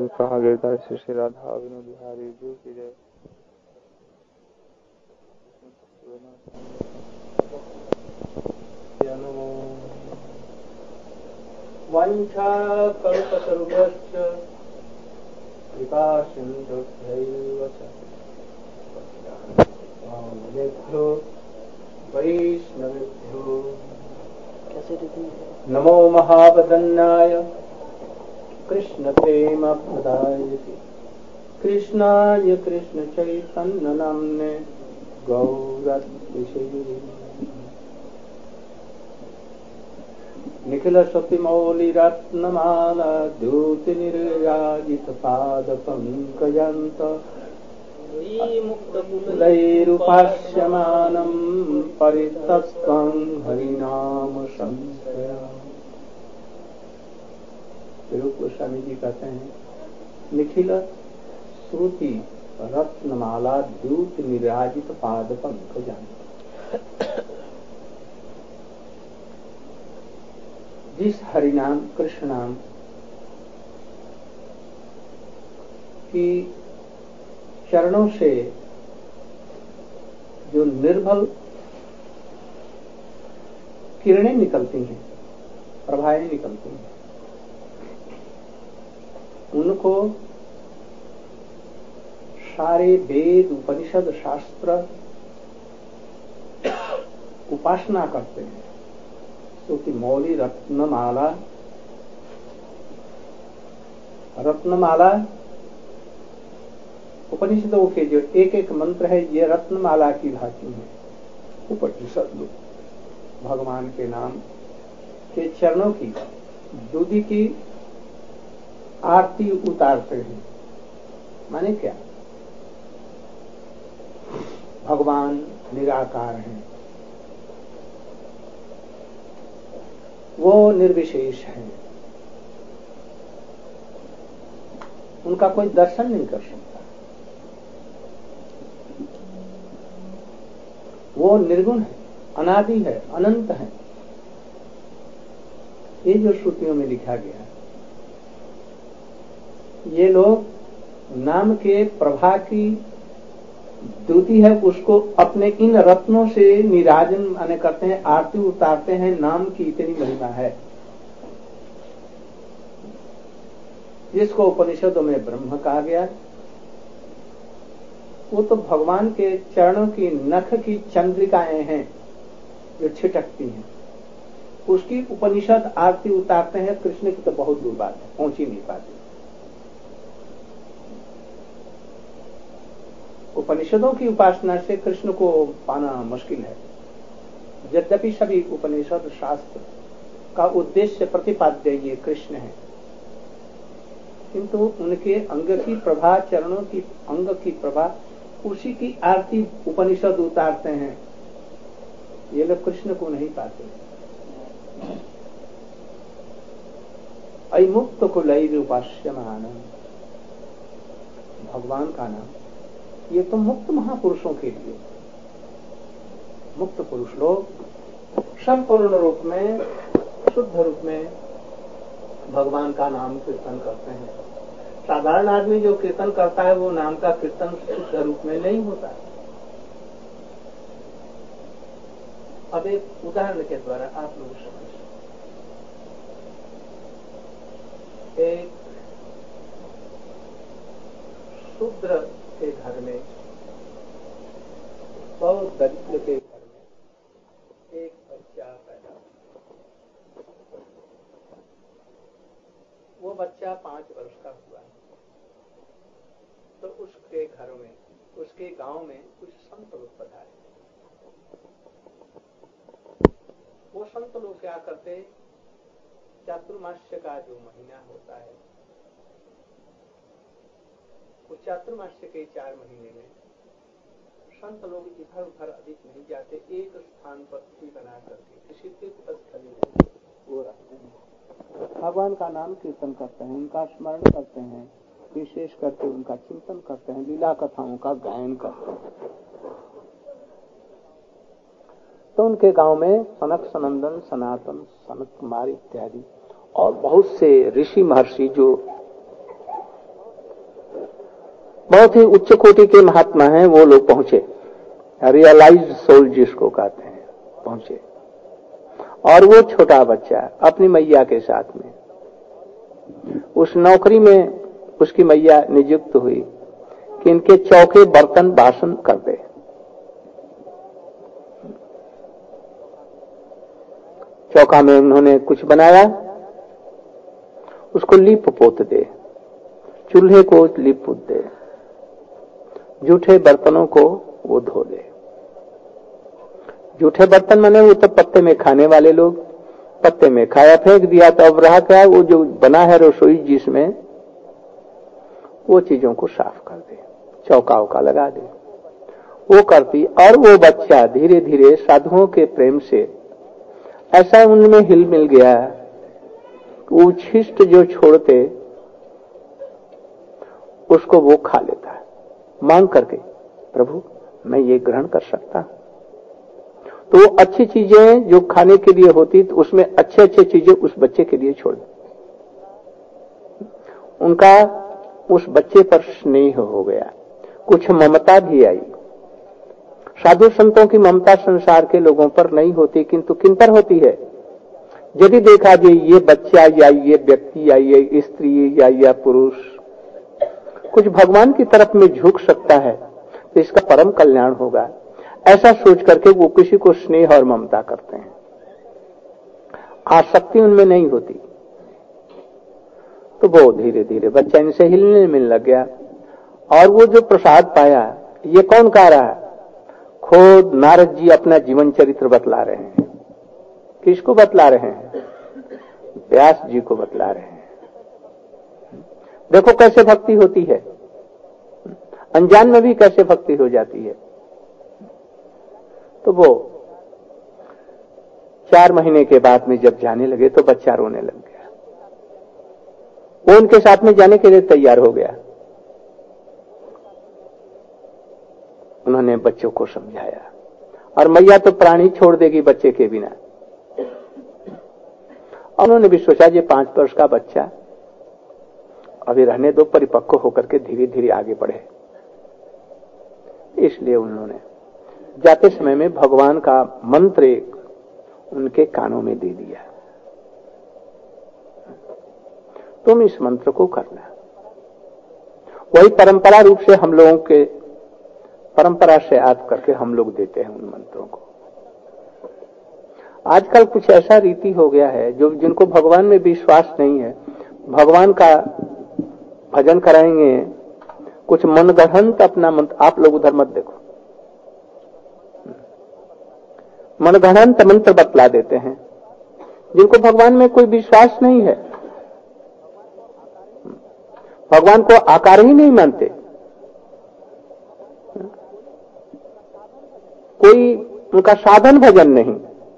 कहा गया था श्री राधा विनोद बिहारी जी की जय। वंशाकल्पतरुभ्यश्च कृपा सिन्धुभ्यैव च पतितानां वैष्णवेभ्यो नमो महावदन्नाय कृष्णप्रेमप्रदायते कृष्णाय कृष्णचैतन्यनाम्ने गौरत्विषये निखिलश्रुतिमौलिरत्नमाला द्योतिनिर्याजितपादपङ्कजन्त लैरुपास्यमानं परितस्त्वं हरिनाम संश्रया। रूप गोस्वामी जी कहते हैं, निखिल श्रुति रत्नमाला द्यूत निराजित पाद पंकजं, जिस हरिनाम कृष्ण नाम की चरणों से जो निर्मल किरणें निकलती हैं, प्रभाएं निकलती हैं, उनको सारे वेद उपनिषद शास्त्र उपासना करते हैं। क्योंकि मौली रत्नमाला उपनिषदों के जो एक एक मंत्र है, ये रत्नमाला की भांति है। उपनिषद भगवान के नाम के चरणों की दूधी की आरती उतारते हैं। माने क्या? भगवान निराकार हैं, वो निर्विशेष हैं, उनका कोई दर्शन नहीं कर सकता। वो निर्गुण है, अनादि है, अनंत है। ये जो श्रुतियों में लिखा गया है, ये लोग नाम के प्रभा की द्युति है, उसको अपने इन रत्नों से निराजन करते हैं, आरती उतारते हैं। नाम की इतनी महिमा है, जिसको उपनिषदों में ब्रह्म कहा गया। वो तो भगवान के चरणों की नख की चंद्रिकाएं हैं जो छिटकती हैं, उसकी उपनिषद आरती उतारते हैं। कृष्ण की तो बहुत दूर बात है, पहुंच ही नहीं पाती। उपनिषदों की उपासना से कृष्ण को पाना मुश्किल है। यद्यपि सभी उपनिषद शास्त्र का उद्देश्य प्रतिपाद्य ये कृष्ण है, किंतु उनके अंग की प्रभा, चरणों की अंग की प्रभा, उसी की आरती उपनिषद उतारते हैं। ये लोग कृष्ण को नहीं पाते। अमुक्त को लय उपास्यमान, भगवान का नाम ये तो मुक्त महापुरुषों के लिए। मुक्त पुरुष लोग संपूर्ण रूप में, शुद्ध रूप में भगवान का नाम कीर्तन करते हैं। साधारण आदमी जो कीर्तन करता है, वो नाम का कीर्तन शुद्ध रूप में नहीं होता। अब एक उदाहरण के द्वारा आप लोग समझ। एक शूद्र के घर में, बहुत दरिद्र के घर में एक बच्चा पैदा हुआ। वो बच्चा 5 वर्ष का हुआ तो उसके घर में, उसके गांव में कुछ संत लोग पधारे। वो संत लोग क्या करते, चातुर्मास्य का जो महीना होता है, उस चातुर्मास्य के 4 महीने में संत लोग इधर उधर अधिक नहीं जाते, एक स्थान पर बना करके किसी तीर्थ स्थल में वो रहते हैं, भगवान का नाम कीर्तन करते हैं, उनका स्मरण करते हैं, विशेष करके उनका चिंतन करते हैं, लीला कथाओं का गायन करते हैं। तो उनके गांव में सनक सनंदन, सनातन, सनत कुमार इत्यादि और बहुत से ऋषि महर्षि जो बहुत ही उच्च कोटि के महात्मा हैं, वो लोग पहुंचे, रियलाइज्ड सोल जिसको कहते हैं, पहुंचे। और वो छोटा बच्चा अपनी मैया के साथ में उस नौकरी में उसकी मैया नियुक्त हुई कि इनके चौके बर्तन बासन कर दे। चौका में उन्होंने कुछ बनाया, उसको लीप पोत दे, चूल्हे को लीप पोत दे, जूठे बर्तनों को वो धो दे। जूठे बर्तन माने वो तो पत्ते में खाने वाले लोग, पत्ते में खाया फेंक दिया, तो अब रहा क्या, वो जो बना है रसोई जिसमें, वो चीजों को साफ कर दे, चौका वौका लगा दे, वो करती। और वो बच्चा धीरे धीरे साधुओं के प्रेम से ऐसा उनमें हिल मिल गया, वो छिष्ट जो छोड़ते उसको वो खा लेता है, मांग करके, प्रभु मैं ये ग्रहण कर सकता हूं। तो वो अच्छी चीजें जो खाने के लिए होती, तो उसमें अच्छे अच्छे चीजें उस बच्चे के लिए छोड़ दे। उनका उस बच्चे पर स्नेह हो गया, कुछ ममता भी आई। साधु संतों की ममता संसार के लोगों पर नहीं होती, किंतु किन पर होती है? यदि देखा जाए ये बच्चा या ये व्यक्ति या ये स्त्री या यह पुरुष कुछ भगवान की तरफ में झुक सकता है तो इसका परम कल्याण होगा, ऐसा सोच करके वो किसी को स्नेह और ममता करते हैं। आसक्ति उनमें नहीं होती। तो वो धीरे धीरे बच्चा इनसे हिलने मिलने लग गया। और वो जो प्रसाद पाया, ये कौन कह रहा है? खुद नारद जी अपना जीवन चरित्र बतला रहे हैं। किसको बतला रहे हैं? व्यास जी को बतला रहे हैं। देखो कैसे भक्ति होती है, अनजान में भी कैसे भक्ति हो जाती है। तो वो 4 महीने के बाद में जब जाने लगे तो बच्चा रोने लग गया। वो उनके साथ में जाने के लिए तैयार हो गया। उन्होंने बच्चों को समझाया, और मैया तो प्राणी छोड़ देगी बच्चे के बिना। उन्होंने भी सोचा ये 5 वर्ष का बच्चा अभी रहने दो, परिपक्व होकर के धीरे धीरे आगे बढ़े। इसलिए उन्होंने जाते समय में भगवान का मंत्र एक उनके कानों में दे दिया, तुम इस मंत्र को करना। वही परंपरा रूप से हम लोगों के परंपरा से याद करके हम लोग देते हैं उन मंत्रों को। आजकल कुछ ऐसा रीति हो गया है, जो जिनको भगवान में विश्वास नहीं है, भगवान का भजन कराएंगे, कुछ मनगढ़ंत अपना मंत्र। आप लोग उधर मत देखो, मनगढ़ंत मंत्र बतला देते हैं, जिनको भगवान में कोई विश्वास नहीं है, भगवान को आकार ही नहीं मानते, कोई उनका साधन भजन नहीं,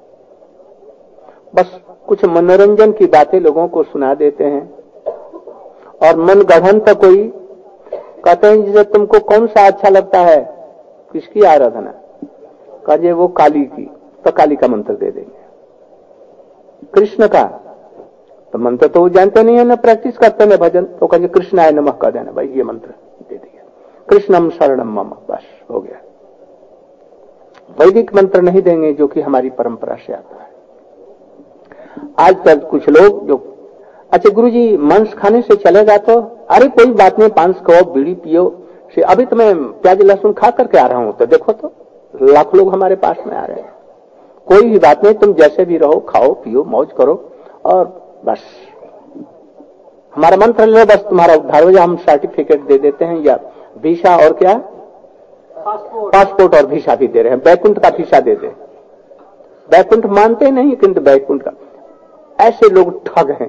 बस कुछ मनोरंजन की बातें लोगों को सुना देते हैं। और मनगढ़ंत कोई कहते हैं, जिसे तुमको कौन सा अच्छा लगता है, किसकी आराधना, कहे वो काली की, तो काली का मंत्र दे देंगे। कृष्ण का तो मंत्र तो वो जानते नहीं है, ना प्रैक्टिस करते ना भजन, तो कहे कृष्णाय नमः कह देना, भाई ये मंत्र दे दिया, कृष्णम शरणम मम, बस हो गया। वैदिक मंत्र नहीं देंगे जो कि हमारी परंपरा से आता है। आजकल कुछ लोग जो, अच्छा गुरुजी मांस खाने से चलेगा, तो अरे कोई बात नहीं, 5 खाओ, बीड़ी पियो से, अभी तो मैं प्याज लहसुन खा करके आ रहा हूं, तो देखो तो लाख लोग हमारे पास में आ रहे हैं। कोई भी बात नहीं, तुम जैसे भी रहो, खाओ पियो मौज करो, और बस हमारा मंत्र ले, बस तुम्हारा उद्धार हो जाए, हम सर्टिफिकेट दे देते हैं, या वीसा और क्या, पासपोर्ट और वीसा भी दे रहे हैं, बैकुंठ का वीसा दे दे। बैकुंठ मानते नहीं, किंतु बैकुंठ का, ऐसे लोग ठग हैं।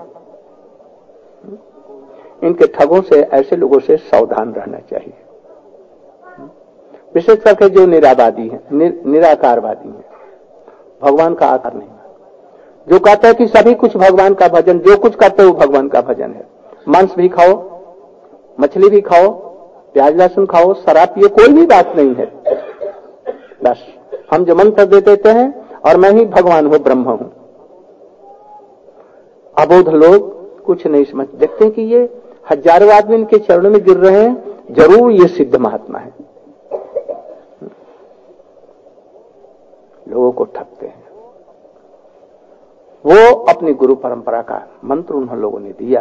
इनके ठगों से, ऐसे लोगों से सावधान रहना चाहिए। विशेष करके जो निरावादी हैं, निराकारवादी हैं, भगवान का आकार नहीं, जो कहते हैं कि सभी कुछ भगवान का भजन, जो कुछ करते हो भगवान का भजन है। मांस भी खाओ, मछली भी खाओ, प्याज लहसुन खाओ, शराब पिए, कोई भी बात नहीं है, बस हम जो मंत्र दे देते हैं, और मैं ही भगवान हूं, ब्रह्म हूं। अबोध लोग कुछ नहीं समझ, देखते हैं कि ये हजारों आदमी इनके चरणों में गिर रहे हैं, जरूर ये सिद्ध महात्मा है। लोगों को ठगते हैं। वो अपनी गुरु परंपरा का मंत्र उन लोगों ने दिया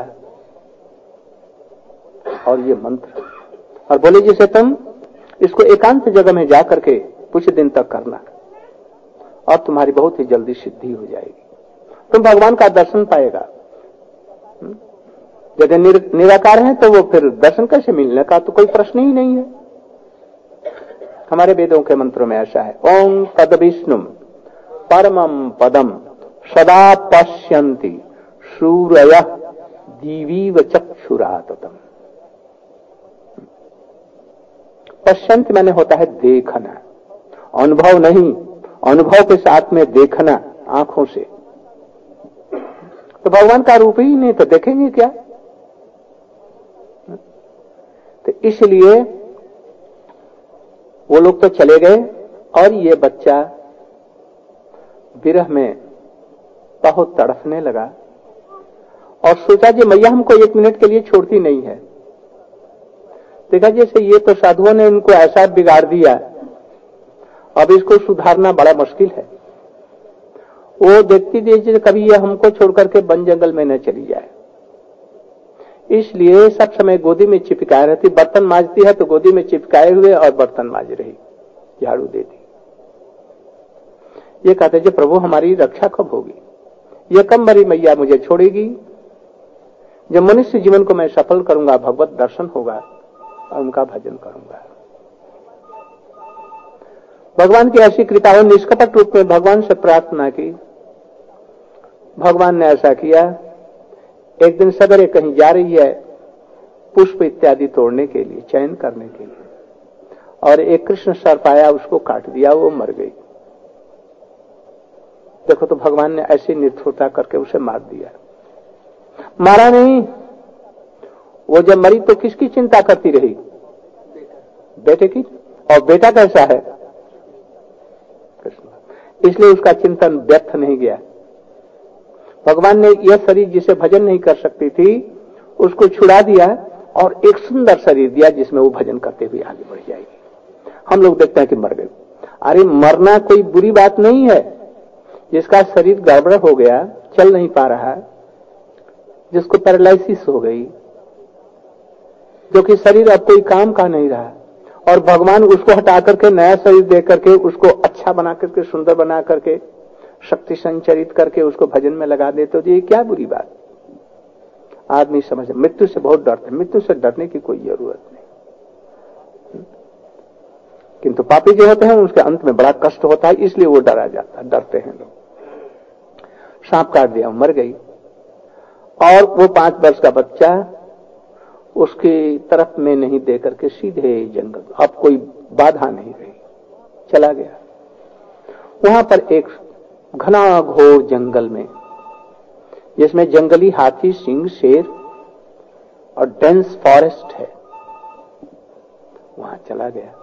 और ये मंत्र, और बोले जिसे तुम इसको एकांत जगह में जाकर के कुछ दिन तक करना और तुम्हारी बहुत ही जल्दी सिद्धि हो जाएगी, तुम भगवान का दर्शन पाएगा। यदि निराकार है तो वो फिर दर्शन कैसे मिलने का तो कोई प्रश्न ही नहीं है। हमारे वेदों के मंत्रों में ऐसा है, ओम तद विष्णुम परमम पदम सदा पश्यन्ति सूर्यः दिवीव चक्षुराततम। पश्यन्ति माने होता है देखना, अनुभव नहीं, अनुभव के साथ में देखना आंखों से। तो भगवान का रूप ही नहीं तो देखेंगे क्या? तो इसलिए वो लोग तो चले गए और ये बच्चा विरह में बहुत तड़फने लगा और सोचा जी मैया हमको 1 मिनट के लिए छोड़ती नहीं है। देखा जैसे ये तो साधुओं ने इनको ऐसा बिगाड़ दिया, अब इसको सुधारना बड़ा मुश्किल है। वो देखती थी कभी ये हमको छोड़कर के वन जंगल में न चली जाए, इसलिए सब समय गोदी में चिपकाए रहती। बर्तन मांजती है तो गोदी में चिपकाए हुए और बर्तन मांज रही, झाड़ू देती। ये कहते जो प्रभु हमारी रक्षा कब होगी, ये कब मरी मैया मुझे छोड़ेगी। जब मनुष्य जीवन को मैं सफल करूंगा, भगवत दर्शन होगा और उनका भजन करूंगा। भगवान की ऐसी कृपा हो, निष्कपट रूप में भगवान से प्रार्थना की। भगवान ने ऐसा किया, एक दिन सवेरे कहीं जा रही है पुष्प इत्यादि तोड़ने के लिए, चयन करने के लिए, और एक कृष्ण सर्प आया, उसको काट दिया, वो मर गई। देखो तो भगवान ने ऐसी निर्धुरता करके उसे मार दिया। मारा नहीं, वो जब मरी तो किसकी चिंता करती रही? बेटे की। और बेटा कैसा है? कृष्ण। इसलिए उसका चिंतन व्यर्थ नहीं गया। भगवान ने यह शरीर जिसे भजन नहीं कर सकती थी उसको छुड़ा दिया और एक सुंदर शरीर दिया जिसमें वो भजन करते हुए आगे बढ़ जाएगी। हम लोग देखते हैं कि मर गए। अरे मरना कोई बुरी बात नहीं है। जिसका शरीर गड़बड़ हो गया, चल नहीं पा रहा, जिसको पैरालिसिस हो गई, जो कि शरीर अब कोई काम का नहीं रहा, और भगवान उसको हटा करके नया शरीर दे करके उसको अच्छा बना करके, सुंदर बना करके, शक्ति संचरित करके उसको भजन में लगा देते, तो ये क्या बुरी बात। आदमी समझ, मृत्यु से बहुत डरते हैं, मृत्यु से डरने की कोई जरूरत नहीं। किंतु पापी जो होते हैं उसके अंत में बड़ा कष्ट होता है, इसलिए वो डरा जाता है, डरते हैं लोग। सांप काट दिया, मर गई, और वो 5 वर्ष का बच्चा उसकी तरफ में नहीं दे करके सीधे जंगल, अब कोई बाधा नहीं रही, चला गया। वहां पर एक घना घोर जंगल में, जिसमें जंगली हाथी, सिंह, शेर और डेंस फॉरेस्ट है, वहां चला गया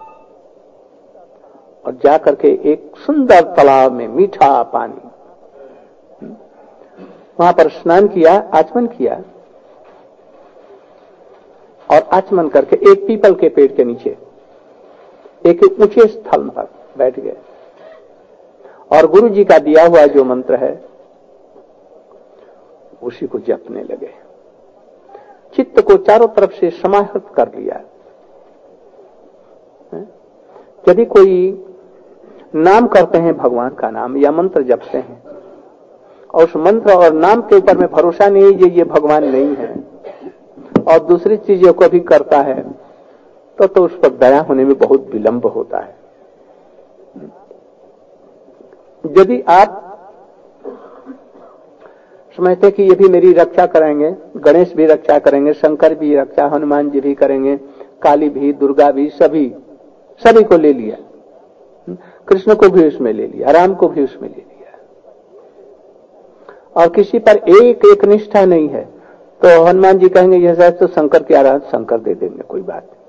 और जाकर के एक सुंदर तालाब में मीठा पानी, वहां पर स्नान किया, आचमन किया, और आचमन करके एक पीपल के पेड़ के नीचे एक ऊंचे स्थल पर बैठ गए और गुरु जी का दिया हुआ जो मंत्र है उसी को जपने लगे। चित्त को चारों तरफ से समाहित कर लिया। यदि कोई नाम करते हैं, भगवान का नाम या मंत्र जपते हैं, और उस मंत्र और नाम के ऊपर में भरोसा नहीं है ये भगवान नहीं है, और दूसरी चीजों को भी करता है, तो उस पर दया होने में बहुत विलंब होता है। यदि आप समझते कि ये भी मेरी रक्षा करेंगे, गणेश भी रक्षा करेंगे, शंकर भी रक्षा, हनुमान जी भी करेंगे, काली भी, दुर्गा भी, सभी को ले लिया, कृष्ण को भी उसमें ले लिया, राम को भी उसमें ले लिया, और किसी पर एक एक निष्ठा नहीं है, तो हनुमान जी कहेंगे यह शायद तो शंकर की आराधना, शंकर दे देंगे, कोई बात नहीं।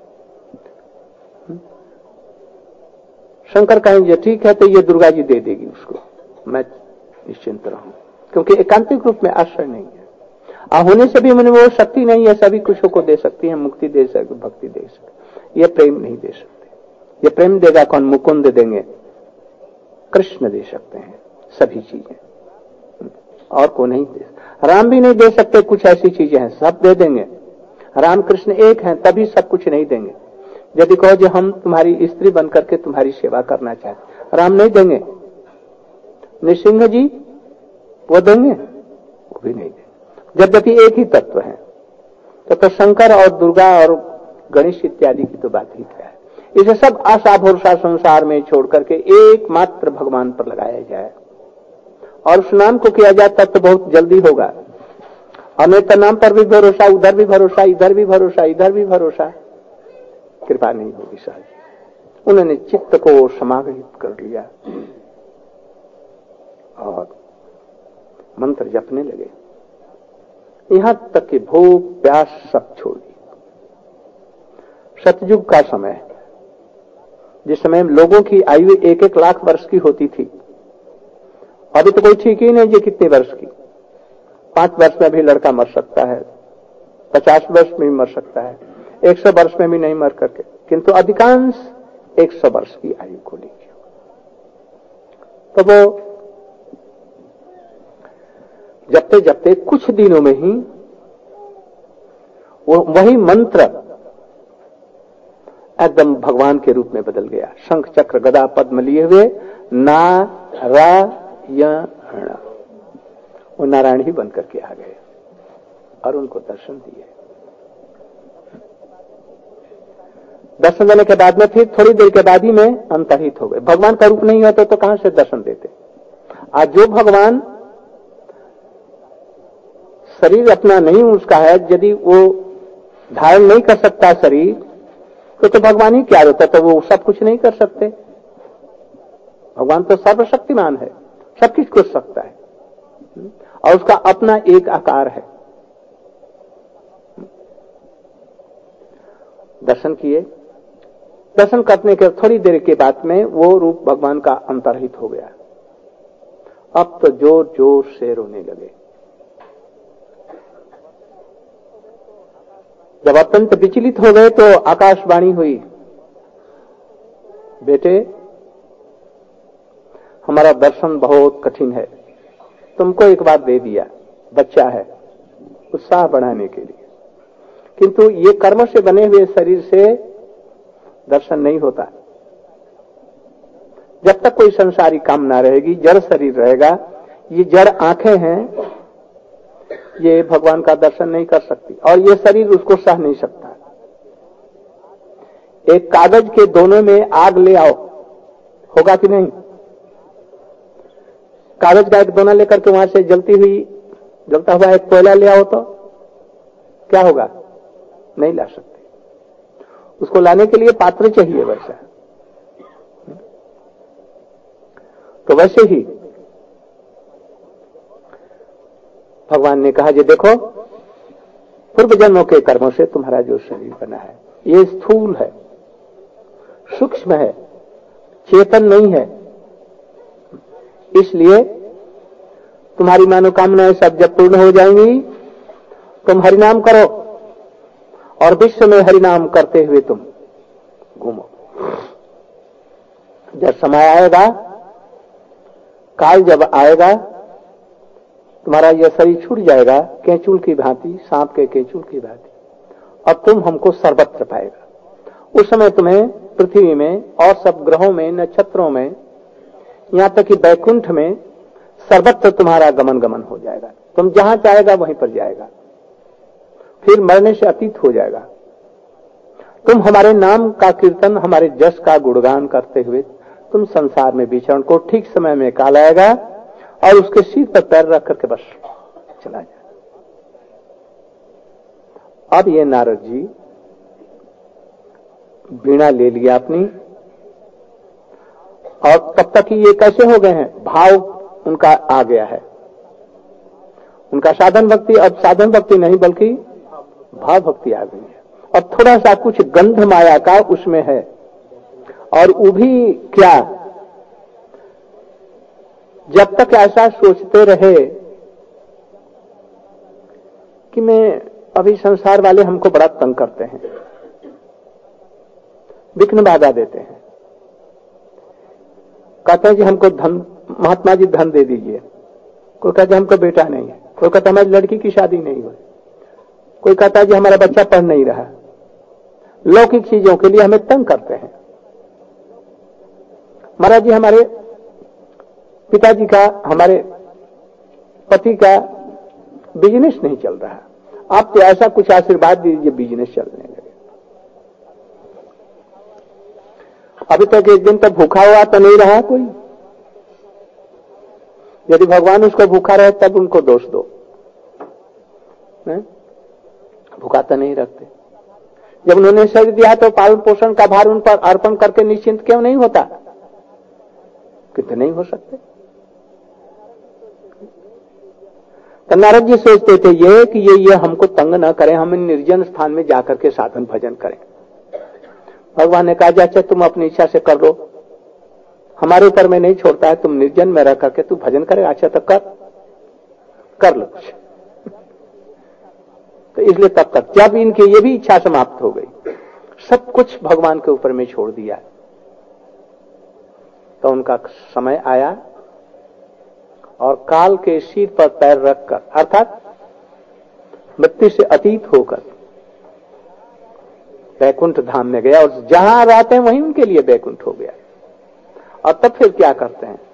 शंकर कहेंगे ठीक है तो ये दुर्गा जी दे देगी उसको, मैं निश्चिंत रहूं, क्योंकि एकांतिक रूप में आश्रय नहीं है। होने से भी मैंने वो शक्ति नहीं है, सभी कुछ को दे सकती है, मुक्ति दे सकती, भक्ति दे सकती, ये प्रेम नहीं दे सकते। ये प्रेम देगा कौन? मुकुंद देंगे, कृष्ण दे सकते हैं सभी चीजें, और को नहीं दे। राम भी नहीं दे सकते, कुछ ऐसी चीजें हैं, सब दे देंगे। राम कृष्ण एक हैं, तभी सब कुछ नहीं देंगे। यदि कहो जो हम तुम्हारी स्त्री बनकर के तुम्हारी सेवा करना चाहते, राम नहीं देंगे। नृसिंह जी वो देंगे? वो भी नहीं देंगे। यद्यपि एक ही तत्व है, तो शंकर और दुर्गा और गणेश इत्यादि की तो बात ही क्या है। इसे सब आशा भरोसा संसार में छोड़ करके एकमात्र भगवान पर लगाया जाए और उस नाम को किया जाए, तब तो बहुत जल्दी होगा। अन्यथा नाम पर भी भरोसा, उधर भी भरोसा, इधर भी भरोसा, इधर भी भरोसा, कृपा नहीं होगी साहब। उन्होंने चित्त को समाहित कर लिया और मंत्र जपने लगे, यहां तक कि भूख प्यास सब छोड़ दी। सतयुग का समय, जिस समय लोगों की आयु 1-1 लाख वर्ष की होती थी, अभी तो कोई ठीक ही नहीं ये कितने वर्ष की। 5 वर्ष में भी लड़का मर सकता है, 50 वर्ष में भी मर सकता है, 100 वर्ष में भी नहीं मर करके, किंतु अधिकांश 100 वर्ष की आयु को लीजिए। तो वो जपते जपते कुछ दिनों में ही वो वही मंत्र एकदम भगवान के रूप में बदल गया। शंख चक्र गदा पद्म लिए हुए नारायण, वो नारायण ही बनकर के आ गए और उनको दर्शन दिए। दर्शन देने के बाद में फिर थोड़ी देर के बाद ही में अंतर्हित हो गए। भगवान का रूप नहीं होता तो कहां से दर्शन देते। आज जो भगवान शरीर अपना नहीं उसका है, यदि वो धारण नहीं कर सकता शरीर, तो भगवान ही क्या होता, तो वो सब कुछ नहीं कर सकते। भगवान तो सर्वशक्तिमान है, सब कुछ कर सकता है और उसका अपना एक आकार है। दर्शन किए, दर्शन करने के थोड़ी देर के बाद में वो रूप भगवान का अंतर्हित हो गया। अब तो जोर जोर से रोने लगे। जब अत्यंत विचलित हो गए तो आकाशवाणी हुई, बेटे हमारा दर्शन बहुत कठिन है, तुमको एक बार दे दिया, बच्चा है, उत्साह बढ़ाने के लिए, किंतु ये कर्म से बने हुए शरीर से दर्शन नहीं होता। जब तक कोई संसारी कामना रहेगी, जड़ शरीर रहेगा, ये जड़ आंखें हैं, ये भगवान का दर्शन नहीं कर सकती और ये शरीर उसको सह नहीं सकता। एक कागज के दोनों में आग ले आओ, होगा कि नहीं? कागज का एक दोना लेकर के वहां से जलता हुआ एक कोयला ले आओ तो क्या होगा? नहीं ला सकते। उसको लाने के लिए पात्र चाहिए। वैसा तो वैसे ही भगवान ने कहा, ये देखो पूर्व जन्मों के कर्मों से तुम्हारा जो शरीर बना है ये स्थूल है, सूक्ष्म है, चेतन नहीं है। इसलिए तुम्हारी मनोकामनाएं सब जब पूर्ण हो जाएंगी, तुम हरिनाम करो और विश्व में हरिनाम करते हुए तुम घूमो। जब समय आएगा, काल जब आएगा, तुम्हारा यह शरीर छूट जाएगा केंचुल की भांति, सांप के केंचुल की भांति, अब तुम हमको सर्वत्र पाएगा। उस समय तुम्हें पृथ्वी में और सब ग्रहों में, नक्षत्रों में, यहां तक कि बैकुंठ में सर्वत्र तुम्हारा गमन हो जाएगा। तुम जहां चाहेगा वहीं पर जाएगा, फिर मरने से अतीत हो जाएगा। तुम हमारे नाम का कीर्तन, हमारे जस का गुणगान करते हुए तुम संसार में विचरण को ठीक समय में काल आएगा और उसके सिर पर पैर रख करके बस चला जाए। अब ये नारद जी वीणा ले लिया अपनी, और तब तक ही ये कैसे हो गए हैं, भाव उनका आ गया है। उनका साधन भक्ति अब साधन भक्ति नहीं बल्कि भाव भक्ति आ गई है। और थोड़ा सा कुछ गंध माया का उसमें है, और वो भी क्या, जब तक ऐसा सोचते रहे कि मैं अभी संसार वाले हमको बड़ा तंग करते हैं, विघ्न बाधा देते हैं। कहते हैं कि हमको धन, महात्मा जी धन दे दीजिए। कोई कहता है हमको बेटा नहीं है, कोई कहता है हमारी लड़की की शादी नहीं हुई, कोई कहता है कि हमारा बच्चा पढ़ नहीं रहा। लौकिक चीजों के लिए हमें तंग करते हैं। महाराज जी, हमारे पिताजी का, हमारे पति का बिजनेस नहीं चल रहा, आप तो ऐसा कुछ आशीर्वाद दीजिए बिजनेस चलने लगे। अभी तक एक दिन तक भूखा हुआ तो नहीं रहा कोई। यदि भगवान उसको भूखा रहे तब उनको दोष दो, भूखा तो नहीं रखते। जब उन्होंने शरीर दिया तो पालन पोषण का भार उन पर अर्पण करके निश्चिंत क्यों नहीं होता? कितने नहीं हो सकते। तो नारद जी सोचते थे ये कि ये हमको तंग न करें, हम निर्जन स्थान में जाकर के साधन भजन करें। भगवान ने कहा अच्छा तुम अपनी इच्छा से कर लो, हमारे ऊपर में नहीं छोड़ता है, तुम निर्जन में रह करके तू भजन करे, अच्छा तो कर लो कुछ। तो इसलिए तब तक जब इनकी ये भी इच्छा समाप्त हो गई, सब कुछ भगवान के ऊपर में छोड़ दिया, तो उनका समय आया और काल के सिर पर पैर रखकर, अर्थात मृत्यु से अतीत होकर बैकुंठ धाम में गया, और जहां रहते हैं वहीं उनके लिए बैकुंठ हो गया। और तब फिर क्या करते हैं?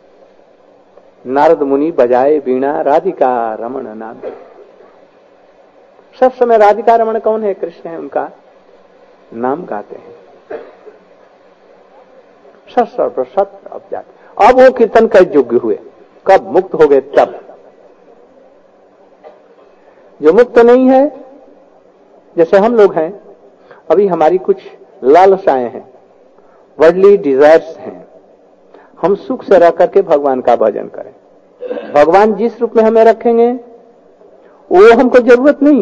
नारद मुनि बजाए वीणा राधिका रमण नाम। सब समय राधिका रमण कौन है? कृष्ण है, उनका नाम गाते हैं। सत अब जाते। अब वो कीर्तन का योग्य हुए, कब मुक्त हो गए? तब। जो मुक्त नहीं है, जैसे हम लोग हैं, अभी हमारी कुछ लालसाएं हैं, वर्ल्डली डिजायर्स हैं, हम सुख से रह करके भगवान का भजन करें। भगवान जिस रूप में हमें रखेंगे वो हमको जरूरत नहीं।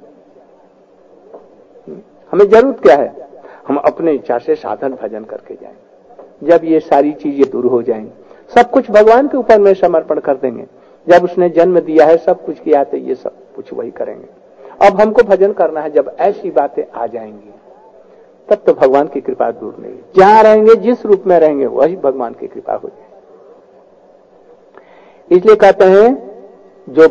हमें जरूरत क्या है? हम अपने इच्छा से साधन भजन करके जाएं। जब ये सारी चीजें दूर हो जाएंगी, सब कुछ भगवान के ऊपर में समर्पण कर देंगे। जब उसने जन्म दिया है, सब कुछ किया, तो ये सब कुछ वही करेंगे। अब हमको भजन करना है। जब ऐसी बातें आ जाएंगी तब तो भगवान की कृपा दूर नहीं। जहां रहेंगे, जिस रूप में रहेंगे, वही भगवान की कृपा हो जाए। इसलिए कहते हैं जो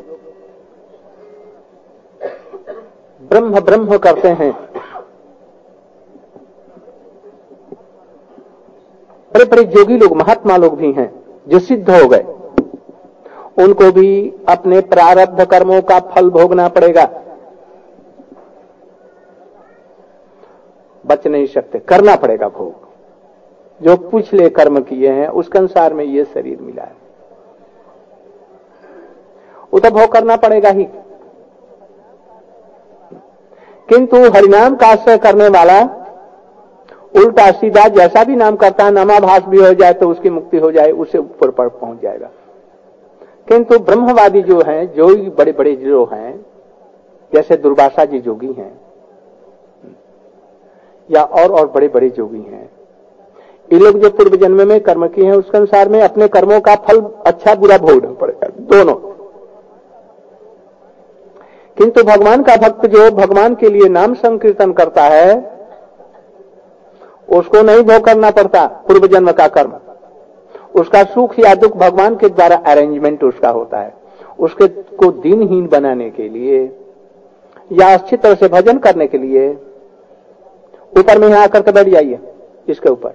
ब्रह्म ब्रह्म करते हैं, बड़े बड़े जोगी लोग, महात्मा लोग भी हैं जो सिद्ध हो गए, उनको भी अपने प्रारब्ध कर्मों का फल भोगना पड़ेगा। बच नहीं सकते, करना पड़ेगा भोग। जो पिछले कर्म किए हैं उसके अनुसार में ये शरीर मिला है, वो तो भोग करना पड़ेगा ही। किंतु हरिनाम का आश्रय करने वाला उल्टा सीधा जैसा भी नाम करता है, नामाभास भी हो जाए तो उसकी मुक्ति हो जाए, उससे ऊपर पर पहुंच जाएगा। किंतु ब्रह्मवादी जो हैं, जो बड़े बड़े जो हैं, जैसे दुर्वासा जी जोगी हैं या और बड़े बड़े जोगी हैं, ये लोग जो पूर्व जन्म में कर्म किए हैं उसके अनुसार में अपने कर्मों का फल अच्छा बुरा भोगना पड़ेगा, दोनों। किंतु भगवान का भक्त जो भगवान के लिए नाम संकीर्तन करता है, उसको नहीं भोग करना पड़ता पूर्व जन्म का कर्म। उसका सुख या दुख भगवान के द्वारा अरेंजमेंट उसका होता है। उसके को दीनहीन बनाने के लिए या अच्छी तरह से भजन करने के लिए ऊपर में यहां आकर के बैठ जाइए इसके ऊपर,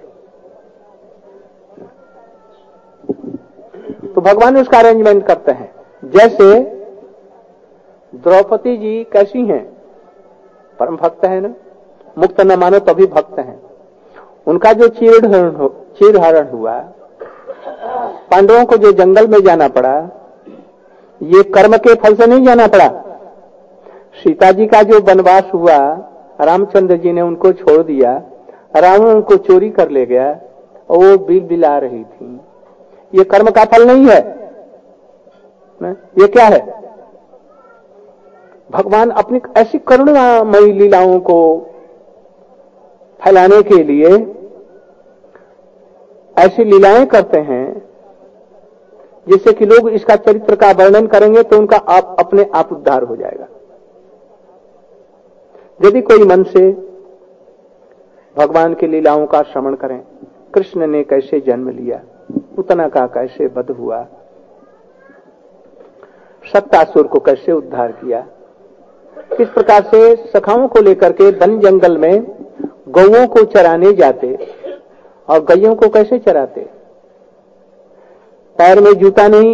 तो भगवान उसका अरेंजमेंट करते हैं। जैसे द्रौपदी जी कैसी हैं? परम भक्त है ना, मुक्त न मानो तभी भक्त हैं। उनका जो चीरहरण हुआ, पांडवों को जो जंगल में जाना पड़ा, ये कर्म के फल से नहीं जाना पड़ा। सीता जी का जो वनवास हुआ, रामचंद्र जी ने उनको छोड़ दिया, रावण उनको चोरी कर ले गया और वो बिलबिला रही थी, ये कर्म का फल नहीं है। ये क्या है? भगवान अपनी ऐसी करुणामयी लीलाओं को फैलाने के लिए ऐसी लीलाएं करते हैं जिससे कि लोग इसका चरित्र का वर्णन करेंगे तो उनका अपने आप उद्धार हो जाएगा। यदि कोई मन से भगवान की लीलाओं का श्रवण करें, कृष्ण ने कैसे जन्म लिया, पूतना का कैसे वध हुआ, सत्तासुर को कैसे उद्धार किया, किस प्रकार से सखाओं को लेकर के वन जंगल में गौओं को चराने जाते और गैयों को कैसे चराते, पैर में जूता नहीं,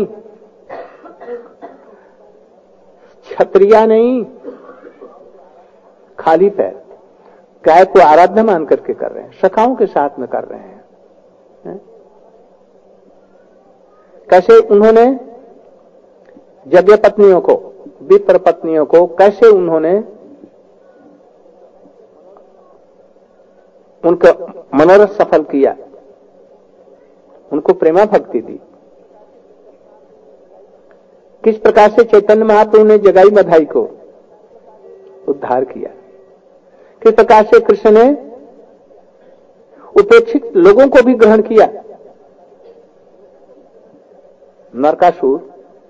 छतरिया नहीं, खाली पैर, गाय को आराधना मान करके कर रहे हैं, सखाओं के साथ में कर रहे हैं। कैसे उन्होंने यज्ञ पत्नियों को, विप्र पत्नियों को कैसे उन्होंने उनका मनोरथ सफल किया, उनको प्रेमा भक्ति दी। किस प्रकार से चैतन्य महाप्रभु ने जगाई मधाई को उद्धार किया, किस प्रकार से कृष्ण ने उपेक्षित लोगों को भी ग्रहण किया। नरकासुर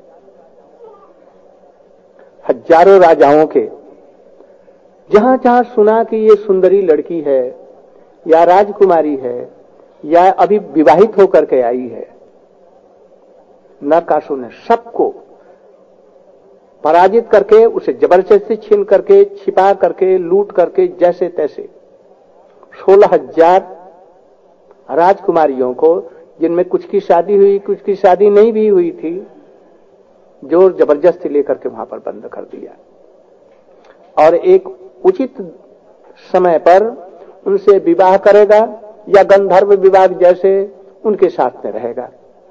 हजारों राजाओं के, जहां जहां सुना कि ये सुंदरी लड़की है या राजकुमारी है या अभी विवाहित होकर के आई है, नरकासुर ने सबको पराजित करके, उसे जबरदस्ती छीन करके, छिपा करके, लूट करके, जैसे तैसे 16,000 राजकुमारियों को, जिनमें कुछ की शादी हुई, कुछ की शादी नहीं भी हुई थी, जोर जबरदस्ती लेकर के वहां पर बंद कर दिया और एक उचित समय पर उनसे विवाह करेगा या गंधर्व विवाह जैसे उनके साथ में रहेगा,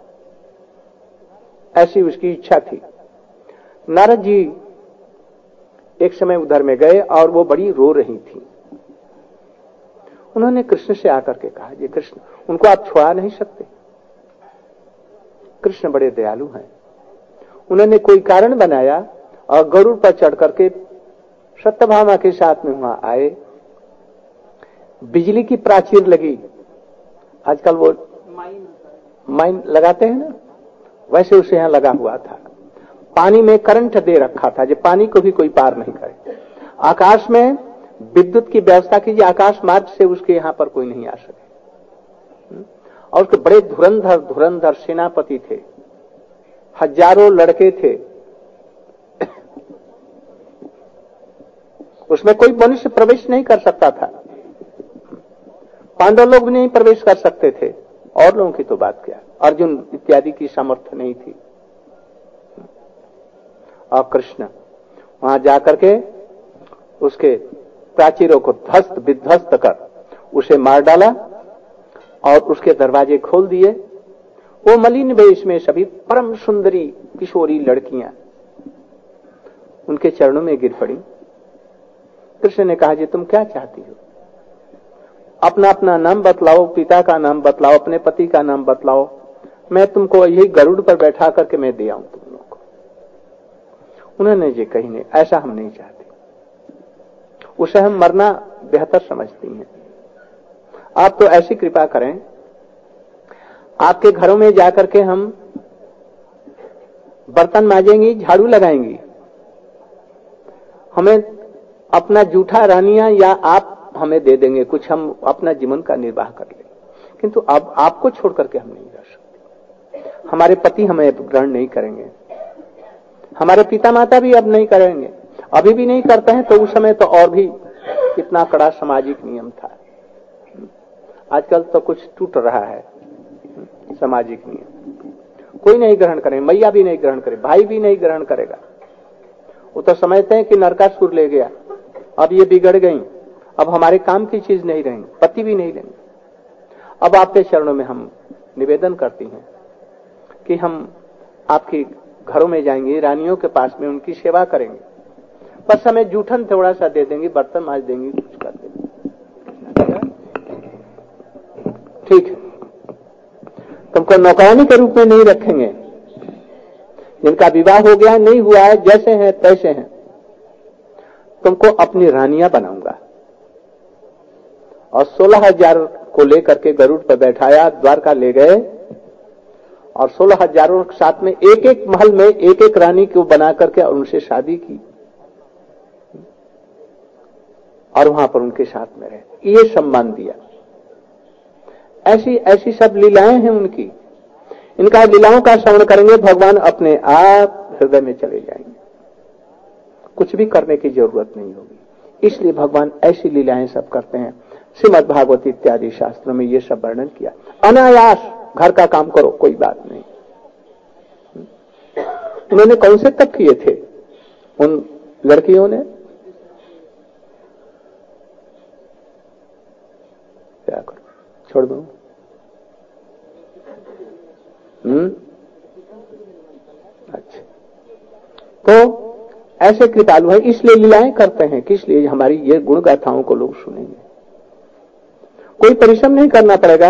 ऐसी उसकी इच्छा थी। नारद जी एक समय उधर में गए और वो बड़ी रो रही थी। उन्होंने कृष्ण से आकर के कहा, ये कृष्ण, उनको आप छुड़ा नहीं सकते, कृष्ण बड़े दयालु हैं। उन्होंने कोई कारण बनाया और गरुड़ पर चढ़ करके सत्यभामा के साथ में वहां आए। बिजली की प्राचीर लगी, आजकल वो माइन लगाते हैं ना, वैसे उसे यहां लगा हुआ था। पानी में करंट दे रखा था, जो पानी को भी कोई पार नहीं करे। आकाश में विद्युत की व्यवस्था कीजिए, आकाश मार्ग से उसके यहां पर कोई नहीं आ सके। और उसके बड़े धुरंधर सेनापति थे, हजारों लड़के थे, उसमें कोई मनुष्य प्रवेश नहीं कर सकता था। पांडव लोग भी नहीं प्रवेश कर सकते थे, और लोगों की तो बात क्या, अर्जुन इत्यादि की सामर्थ्य नहीं थी। और कृष्ण वहां जाकर के उसके प्राचीरों को ध्वस्त विध्वस्त कर उसे मार डाला और उसके दरवाजे खोल दिए। वो मलिन वेश में सभी परम सुंदरी किशोरी लड़कियां उनके चरणों में गिर पड़ी। कृष्ण ने कहा, जी तुम क्या चाहती हो, अपना अपना नाम बतलाओ, पिता का नाम बतलाओ, अपने पति का नाम बतलाओ, मैं तुमको यही गरुड़ पर बैठा करके मैं दे आऊं तुम लोग को। उन्होंने जी कही नहीं, ऐसा हम नहीं चाहते, उसे हम मरना बेहतर समझती हैं। आप तो ऐसी कृपा करें, आपके घरों में जाकर के हम बर्तन मांजेंगी, झाड़ू लगाएंगी, हमें अपना जूठा रानियां या आप हमें दे देंगे कुछ, हम अपना जीवन का निर्वाह कर लेंगे, किंतु अब आपको छोड़ करके हम नहीं रह सकते। हमारे पति हमें ग्रहण नहीं करेंगे, हमारे पिता माता भी अब नहीं करेंगे, अभी भी नहीं करते हैं, तो उस समय तो और भी कितना कड़ा सामाजिक नियम था। आजकल तो कुछ टूट रहा है सामाजिक नियम, कोई नहीं ग्रहण करे, मैया भी नहीं ग्रहण करे, भाई भी नहीं ग्रहण करेगा। वो तो समझते हैं कि नरकासुर ले गया, अब ये बिगड़ गई, अब हमारे काम की चीज नहीं रहेंगी, पति भी नहीं लेंगे। अब आपके चरणों में हम निवेदन करती हैं कि हम आपके घरों में जाएंगे, रानियों के पास में उनकी सेवा करेंगे, बस हमें जूठन थोड़ा सा दे देंगी, बर्तन मांज देंगी, कुछ कर देंगे, ठीक है। तुमको नौकरानी के रूप में नहीं रखेंगे, जिनका विवाह हो गया नहीं हुआ है, जैसे हैं तैसे हैं, तुमको अपनी रानियां बनाऊंगा। और 16,000 को लेकर के गरुड़ पर बैठाया, द्वारका ले गए और 16,000 के साथ में एक एक महल में एक एक रानी को बना करके और उनसे शादी की। और वहां पर उनके साथ में रहे, ये सम्मान दिया। ऐसी ऐसी सब लीलाएं हैं उनकी। इनका लीलाओं का श्रवण करेंगे, भगवान अपने आप हृदय में चले जाएंगे, कुछ भी करने की जरूरत नहीं होगी। इसलिए भगवान ऐसी लीलाएं सब करते हैं। श्रीमद् भागवत इत्यादि शास्त्रों में ये सब वर्णन किया। अनायास घर का काम करो, कोई बात नहीं। उन्होंने कौन से तप किए थे उन लड़कियों ने? क्या करो, छोड़ दो। अच्छा, तो ऐसे कृपालु है, इसलिए लीलाएं करते हैं कि इसलिए हमारी ये गुण गाथाओं को लोग सुनेंगे। कोई परिश्रम नहीं करना पड़ेगा।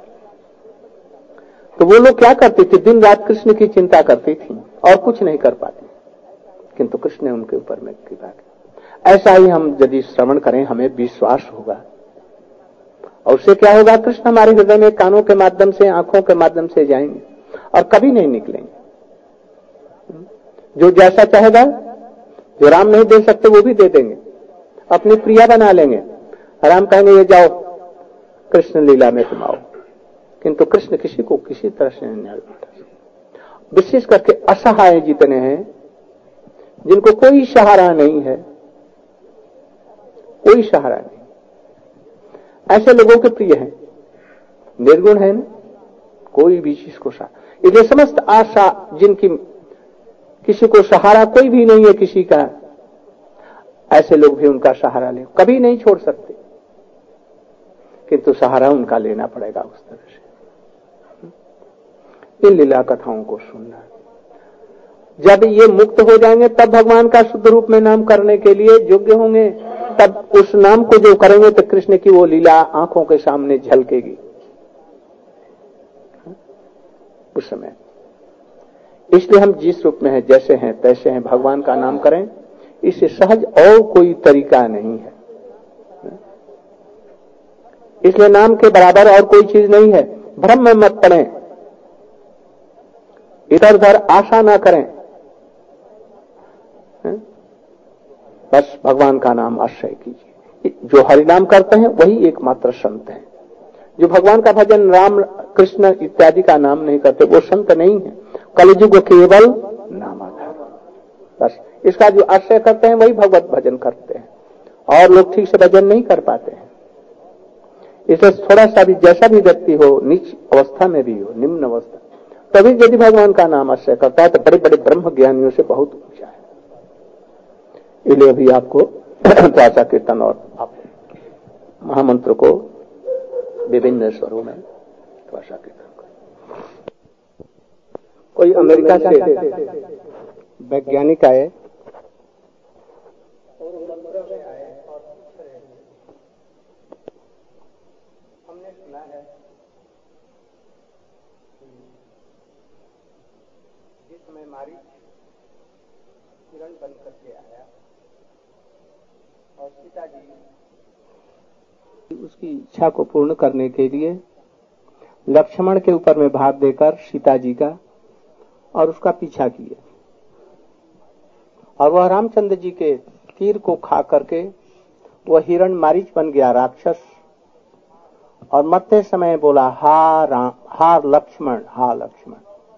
तो वो लोग क्या करती थी? दिन रात कृष्ण की चिंता करती थी और कुछ नहीं कर पाती, किंतु कृष्ण ने उनके ऊपर में कृपा की। ऐसा ही हम यदि श्रवण करें, हमें विश्वास होगा, और उससे क्या होगा? कृष्ण हमारे हृदय में कानों के माध्यम से, आंखों के माध्यम से जाएंगे और कभी नहीं निकलेंगे। जो जैसा चाहेगा, जो राम नहीं दे सकते वो भी दे देंगे, अपनी प्रिया बना लेंगे। राम कहेंगे ये जाओ कृष्ण लीला में तुम आओ, किंतु कृष्ण किसी को किसी तरह से नहीं उठा। विशेष करके असहाय जितने हैं, जिनको कोई सहारा नहीं है, कोई सहारा नहीं, ऐसे लोगों के प्रिय हैं। निर्गुण है ना, कोई भी चीज को सहारा। इसलिए समस्त आशा जिनकी, किसी को सहारा कोई भी नहीं है किसी का, ऐसे लोग भी उनका सहारा ले, कभी नहीं छोड़ सकते, किंतु सहारा उनका लेना पड़ेगा उस तरह से। इन लीला कथाओं को सुनना। जब ये मुक्त हो जाएंगे तब भगवान का शुद्ध रूप में नाम करने के लिए योग्य होंगे। तब उस नाम को जो करेंगे तो कृष्ण की वो लीला आंखों के सामने झलकेगी उस समय। इसलिए हम जिस रूप में हैं, जैसे हैं तैसे हैं, भगवान का नाम करें, इससे सहज और कोई तरीका नहीं है। इसलिए नाम के बराबर और कोई चीज नहीं है। भ्रम में मत पड़ें, इधर उधर आशा ना करें, बस भगवान का नाम आश्रय कीजिए। जो हरिनाम करते हैं वही एकमात्र संत हैं। जो भगवान का भजन, राम कृष्ण इत्यादि का नाम नहीं करते, वो संत नहीं है। कलिजुग केवल नामाधार, बस इसका जो आश्रय करते हैं वही भगवत भजन करते हैं, और लोग ठीक से भजन नहीं कर पाते हैं। इसलिए थोड़ा सा भी, जैसा भी व्यक्ति हो, नीच अवस्था में भी हो, निम्न अवस्था, तभी यदि भगवान का नाम आश्रय करता है तो बड़े बड़े ब्रह्म ज्ञानियों से बहुत ऊंचा है। इसलिए अभी आपको त्वाचा कीर्तन और महामंत्र को विभिन्न स्वरों में त्वाचा कीर्तन करें। कोई अमेरिका से वैज्ञानिक आए, हमने सुना है जिस समय मारी किरण बन करके आया और सीता जी उसकी इच्छा को पूर्ण करने के लिए लक्ष्मण के ऊपर में भार देकर सीता जी का और उसका पीछा किया, और वह रामचंद्र जी के तीर को खा करके वह हिरण मारीच बन गया राक्षस, और मरते समय बोला हा राम, हा लक्ष्मण, हा लक्ष्मण।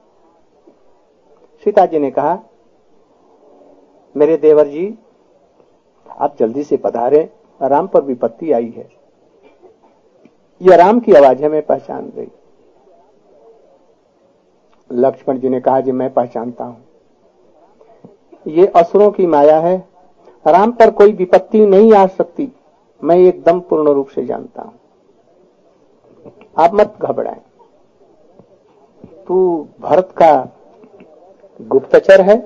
सीता जी ने कहा मेरे देवर जी आप जल्दी से पधारे, राम पर विपत्ति आई है। यह राम की आवाज है, मैं पहचान गई। लक्ष्मण जी ने कहा जी मैं पहचानता हूं, ये असुरों की माया है, राम पर कोई विपत्ति नहीं आ सकती, मैं एकदम पूर्ण रूप से जानता हूं, आप मत घबराएं। तू भरत का गुप्तचर है,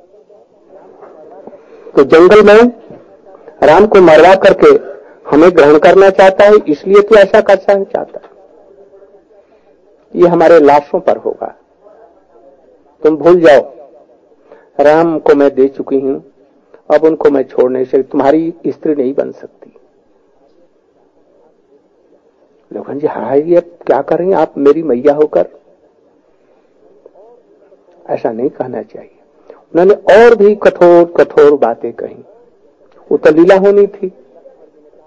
तो जंगल में राम को मरवा करके हमें ग्रहण करना चाहता है, इसलिए तू ऐसा करना चाहता है। ये हमारे लाशों पर होगा, तुम भूल जाओ, राम को मैं दे चुकी हूं, अब उनको मैं छोड़ने से तुम्हारी स्त्री नहीं बन सकती। लखन जी हाय ये क्या कर रही हैं आप मेरी मैया होकर, ऐसा नहीं कहना चाहिए। उन्होंने और भी कठोर कठोर बातें कही, वो तो लीला होनी थी,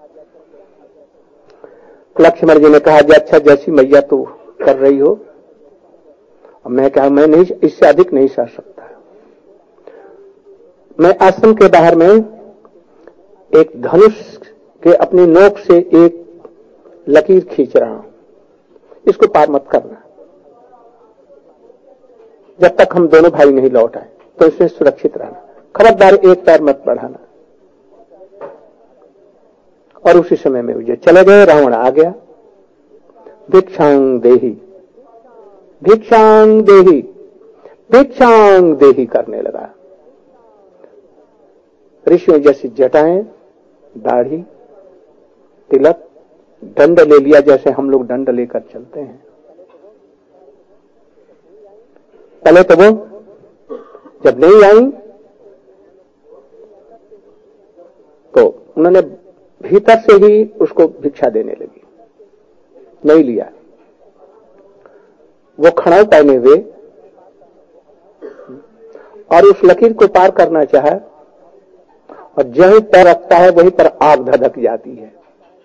लक्ष्मण जी ने कहा जी अच्छा जैसी मैया तू कर रही हो। मैं कहा मैं नहीं, इससे अधिक नहीं सह सकता। मैं आश्रम के बाहर में एक धनुष के अपनी नोक से एक लकीर खींच रहा हूं, इसको पार मत करना जब तक हम दोनों भाई नहीं लौट आए, तो इसमें सुरक्षित रहना, खबरदार एक पैर मत बढ़ाना। और उसी समय में मुझे चले गए। रावण आ गया, भिक्षांग देही भिक्षांग देही भिक्षांग देही करने लगा। ऋषियों जैसी जटाएं, दाढ़ी, तिलक, दंड ले लिया जैसे हम लोग दंड लेकर चलते हैं। पहले तो वो जब नहीं आई तो उन्होंने भीतर से ही उसको भिक्षा देने लगी, नहीं लिया। वो खड़ाऊ पहने हुए और उस लकीर को पार करना चाहा, और जहीं पैर रखता है वहीं पर आग धधक जाती है,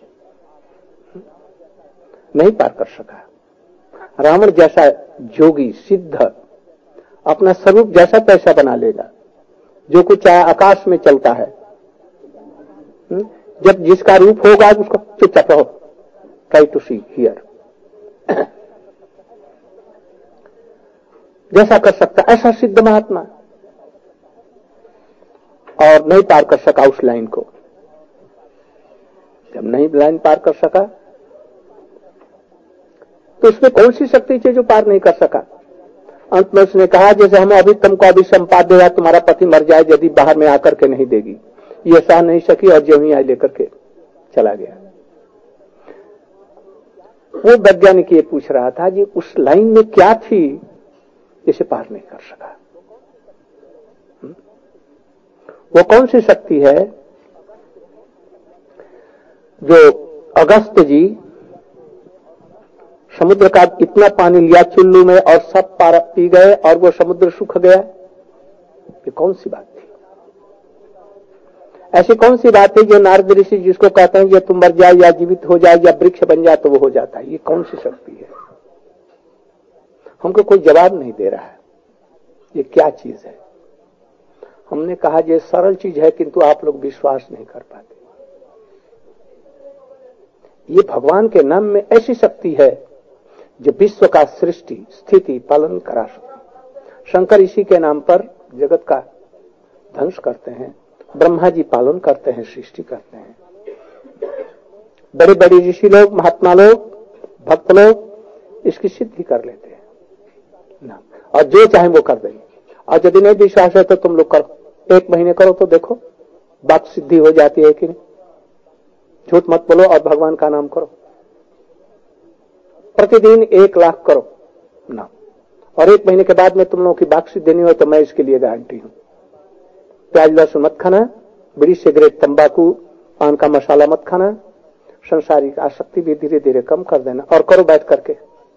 नहीं पार कर सका। रावण जैसा जोगी सिद्ध अपना स्वरूप जैसा तैसा बना लेगा, जो कुछ चाहे आकाश में चलता है। जब जिसका रूप होगा उसको चुपचाप रहो, ट्राई टू सी हियर। जैसा कर सकता ऐसा सिद्ध महात्मा, और नहीं पार कर सका उस लाइन को। जब नहीं लाइन पार कर सका तो उसमें कौन सी शक्ति थी जो पार नहीं कर सका। अंत में उसने कहा जैसे हम अभी तुमको अभी संपाद देगा, तुम्हारा पति मर जाए यदि बाहर में आकर के नहीं देगी। ये सह नहीं सकी और जो ही आई लेकर के चला गया। वो वैज्ञानिक ये पूछ रहा था जी उस लाइन में क्या थी जिसे पार नहीं कर सका। वो कौन सी शक्ति है जो अगस्त जी समुद्र का इतना पानी लिया चुल्लू में और सब पार पी गए और वो समुद्र सूख गया। ये कौन सी बात थी? ऐसी कौन सी बात है जो नारद ऋषि जिसको कहते हैं ये तुम मर जाए या जीवित हो जाए या वृक्ष बन जाए तो वो हो जाता है? ये कौन सी शक्ति है? हमको कोई जवाब नहीं दे रहा है ये क्या चीज है। हमने कहा ये सरल चीज है किंतु आप लोग विश्वास नहीं कर पाते। ये भगवान के नाम में ऐसी शक्ति है जो विश्व का सृष्टि स्थिति पालन करा सकती। शंकर इसी के नाम पर जगत का ध्वंस करते हैं, ब्रह्मा जी पालन करते हैं, सृष्टि करते हैं। बड़े बड़े ऋषि लोग, महात्मा लोग, भक्त लोग इसकी सिद्धि कर लेते हैं ना, और जो चाहे वो कर देंगे। और यदि नहीं विश्वास है तो तुम लोग करो, 1 महीने करो तो देखो बात सिद्धि हो जाती है कि नहीं। झूठ मत बोलो और भगवान का नाम करो। प्रतिदिन 1 लाख करो ना, और 1 महीने के बाद में तुम लोगों की बात सिद्धि नहीं हो तो मैं इसके लिए गारंटी हूं। प्याज लहसुन मत खाना, बीड़ी सिगरेट तंबाकू पान का मसाला मत खाना, संसारिक आसक्ति भी धीरे धीरे कम कर देना, और करो बैठ करके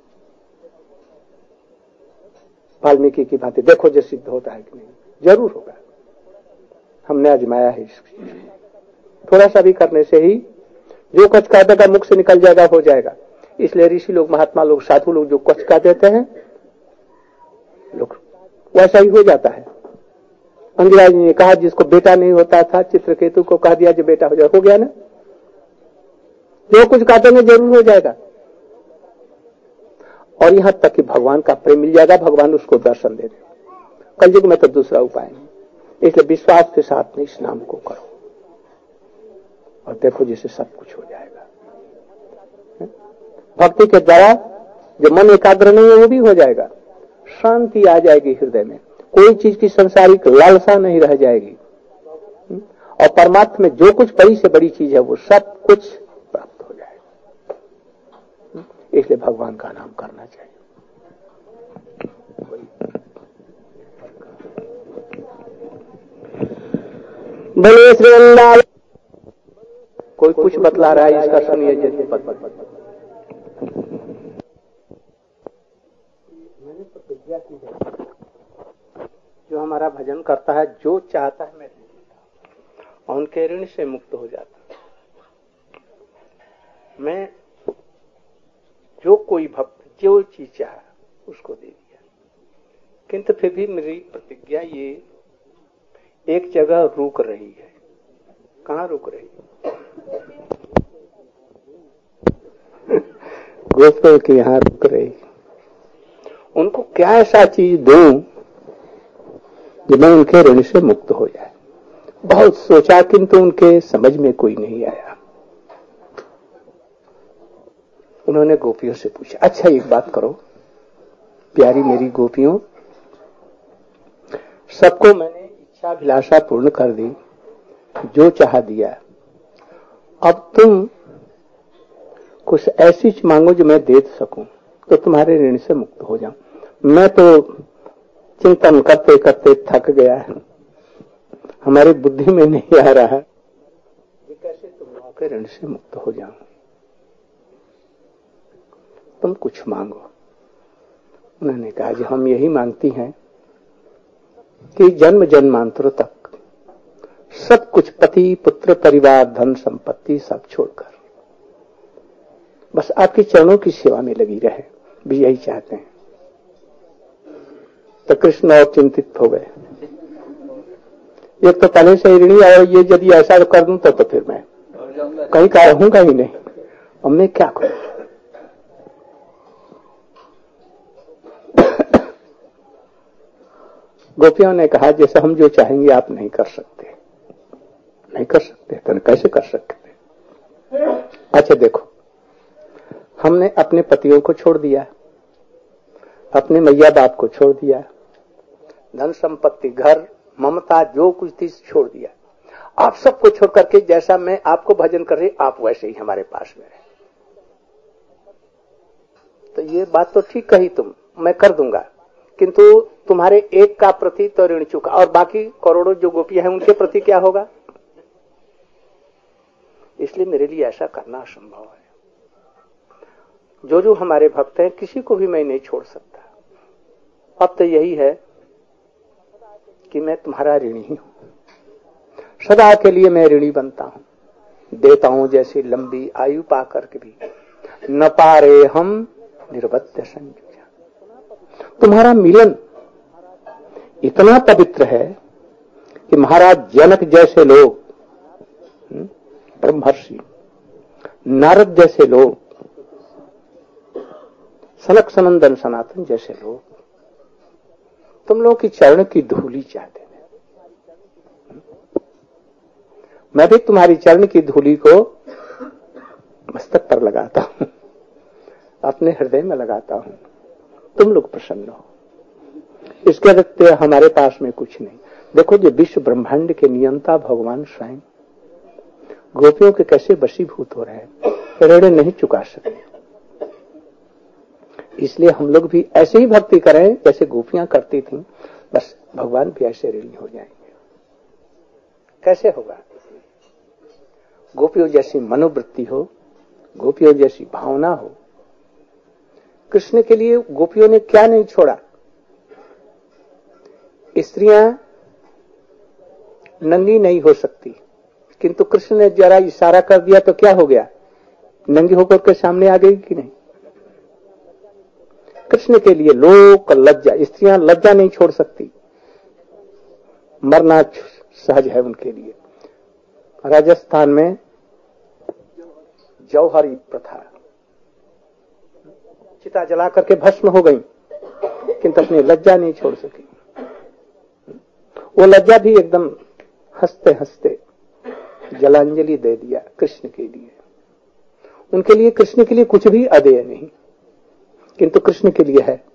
वाल्मीकि की बातें। देखो जो सिद्ध होता है कि नहीं, जरूर होगा। हमने आजमाया है इसकी। थोड़ा सा भी करने से ही जो कुछ कह देगा मुख से निकल जाएगा, हो जाएगा। इसलिए ऋषि लोग, महात्मा लोग, साधु लोग जो कुछ कह देते हैं लोग वैसा ही हो जाता है। अंगिरा जी ने कहा जिसको बेटा नहीं होता था चित्रकेतु को कह दिया जो बेटा हो जाए, हो गया ना। जो कुछ कह देंगे जरूर हो जाएगा। और यहां तक कि भगवान का प्रेम मिल जाएगा, भगवान उसको दर्शन दे देगा। कलयुग में तो दूसरा उपाय नहीं। इसलिए विश्वास के साथ में इस नाम को करो और देखो जिससे सब कुछ हो जाएगा। भक्ति के द्वारा जो मन एकाग्र नहीं है वो भी हो जाएगा। शांति आ जाएगी हृदय में, कोई चीज की संसारिक लालसा नहीं रह जाएगी, और परमात्मा में जो कुछ बड़ी से बड़ी चीज है वो सब कुछ प्राप्त हो जाएगा। इसलिए भगवान का नाम करना चाहिए। बोले श्री वृंदावन। कोई कुछ बतला रहा है, इसका सुनिए। मैंने प्रतिज्ञा की है जो हमारा भजन करता है, जो चाहता है मैं और उनके ऋण से मुक्त हो जाता। मैं जो कोई भक्त जो चीज चाहा उसको दे दिया। किंतु फिर भी मेरी प्रतिज्ञा ये एक जगह रुक रही है। कहाँ रुक रही है? गोपियों के यहाँ रुक रही। उनको क्या ऐसा चीज दूं कि मैं उनके ऋण से मुक्त हो जाए। बहुत सोचा किंतु उनके समझ में कोई नहीं आया। उन्होंने गोपियों से पूछा, अच्छा एक बात करो प्यारी मेरी गोपियों, सबको मैंने इच्छा अभिलाषा पूर्ण कर दी, जो चाह दिया, अब तुम कुछ ऐसी चीज मांगो जो मैं दे सकूं तो तुम्हारे ऋण से मुक्त हो जाऊं। मैं तो चिंतन करते करते थक गया है, हमारी बुद्धि में नहीं आ रहा है कि कैसे तुम लोगों के ऋण से मुक्त हो जाऊं। तुम कुछ मांगो। उन्होंने कहा जी हम यही मांगती हैं कि जन्म जन्मांतर तक सब कुछ पति पुत्र परिवार धन संपत्ति सब छोड़कर बस आपके चरणों की सेवा में लगी रहे, भी यही चाहते हैं। तो कृष्ण और चिंतित हो गए। एक तो पहले से ऋणी और ये यदि ऐसा कर दूं तो फिर मैं कहीं का रहूंगा ही नहीं, अब मैं क्या करूं। गोपियों ने कहा जैसे हम जो चाहेंगे आप नहीं कर सकते। नहीं कर सकते तो कैसे कर सकते? अच्छा देखो, हमने अपने पतियों को छोड़ दिया, अपने मैया बाप को छोड़ दिया, धन संपत्ति घर ममता जो कुछ थी छोड़ दिया। आप सबको छोड़ करके जैसा मैं आपको भजन कर रही आप वैसे ही हमारे पास में रहे। तो ये बात तो ठीक कही तुम, मैं कर दूंगा, किंतु तुम्हारे एक का प्रति तो ऋण चुका, और बाकी करोड़ों जो गोपियां हैं उनके प्रति क्या होगा? इसलिए मेरे लिए ऐसा करना असंभव है। जो हमारे भक्त हैं किसी को भी मैं नहीं छोड़ सकता। अब तो यही है कि मैं तुम्हारा ऋणी ही हूं, सदा के लिए मैं ऋणी बनता हूं। देता हूं जैसी लंबी आयु पा करके भी न पारे हम निर्बद्ध संयुजा। तुम्हारा मिलन इतना पवित्र है कि महाराज जनक जैसे लोग, ब्रह्मर्षि नारद जैसे लोग, सनक सनंदन सनातन जैसे लोग तुम लोगों की चरण की धूली चाहते हैं। मैं भी तुम्हारी चरण की धूली को मस्तक पर लगाता हूं, अपने हृदय में लगाता हूं। तुम लोग प्रसन्न हो, इसके अतिरिक्त हमारे पास में कुछ नहीं। देखो जो विश्व ब्रह्मांड के नियंता भगवान स्वयं गोपियों के कैसे वशीभूत हो रहे हैं, ऋण नहीं चुका सकते। इसलिए हम लोग भी ऐसे ही भक्ति करें जैसे गोपियां करती थीं, बस भगवान भी ऐसे ऋणी हो जाएंगे। कैसे होगा? गोपियों जैसी मनोवृत्ति हो, गोपियों जैसी भावना हो। कृष्ण के लिए गोपियों ने क्या नहीं छोड़ा। स्त्रियां नंगी नहीं हो सकती, किंतु कृष्ण ने जरा इशारा कर दिया तो क्या हो गया? नंगी होकर के सामने आ गई कि नहीं? कृष्ण के लिए लोक लज्जा, स्त्रियां लज्जा नहीं छोड़ सकती, मरना सहज है उनके लिए। राजस्थान में जौहरी प्रथा, चिता जला करके भस्म हो गई, किंतु अपनी लज्जा नहीं छोड़ सकी। वो लज्जा भी एकदम हंसते हंसते जलांजलि दे दिया कृष्ण के लिए। उनके लिए, कृष्ण के लिए कुछ भी अदेय नहीं, किंतु कृष्ण के लिए है।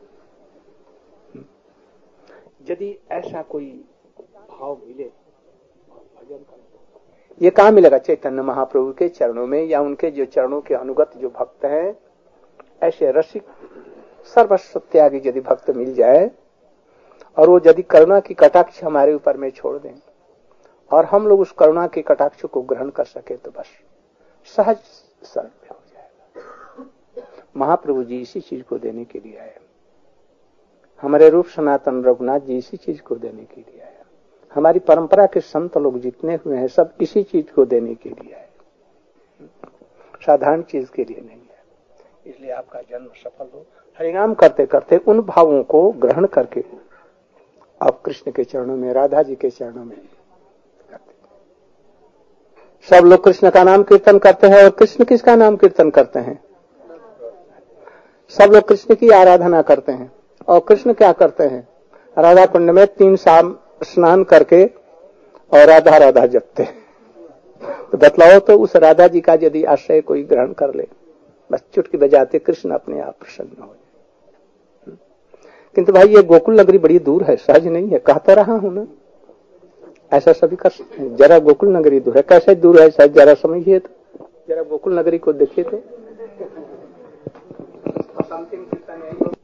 यदि ऐसा कोई भाव मिले, भजन कर, ये कहां मिलेगा? चैतन्य महाप्रभु के चरणों में, या उनके जो चरणों के अनुगत जो भक्त हैं, ऐसे रसिक सर्वस्व त्यागी यदि भक्त मिल जाए, और वो यदि करुणा की कटाक्ष हमारे ऊपर में छोड़ दें और हम लोग उस करुणा के कटाक्ष को ग्रहण कर सके तो बस सहज सरल हो जाएगा। महाप्रभु जी इसी चीज को देने के लिए आए। हमारे रूप सनातन रघुनाथ जी इसी चीज को देने के लिए आए। हमारी परंपरा के संत लोग जितने हुए हैं सब इसी चीज को देने के लिए आए, साधारण चीज के लिए नहीं है। इसलिए आपका जन्म सफल हो। हरिनाम करते करते उन भावों को ग्रहण करके आप कृष्ण के चरणों में, राधा जी के चरणों में करते। सब लोग कृष्ण का नाम कीर्तन करते हैं, और कृष्ण किसका नाम कीर्तन करते हैं? सब लोग कृष्ण की आराधना करते हैं, और कृष्ण क्या करते हैं? राधा कुंड में 3 शाम स्नान करके और राधा राधा जपते हैं। तो बतलाओ तो उस राधा जी का यदि आश्रय कोई ग्रहण कर ले, बस चुटकी बजाते कृष्ण अपने आप प्रसन्न हो। किंतु भाई ये गोकुल नगरी बड़ी दूर है, सहज नहीं है, कहता रहा हूं ना। ऐसा सभी कर सकते हैं। जरा गोकुल नगरी दूर है, कैसे दूर है शायद जरा समझिए तो, जरा गोकुल नगरी को देखिए तो।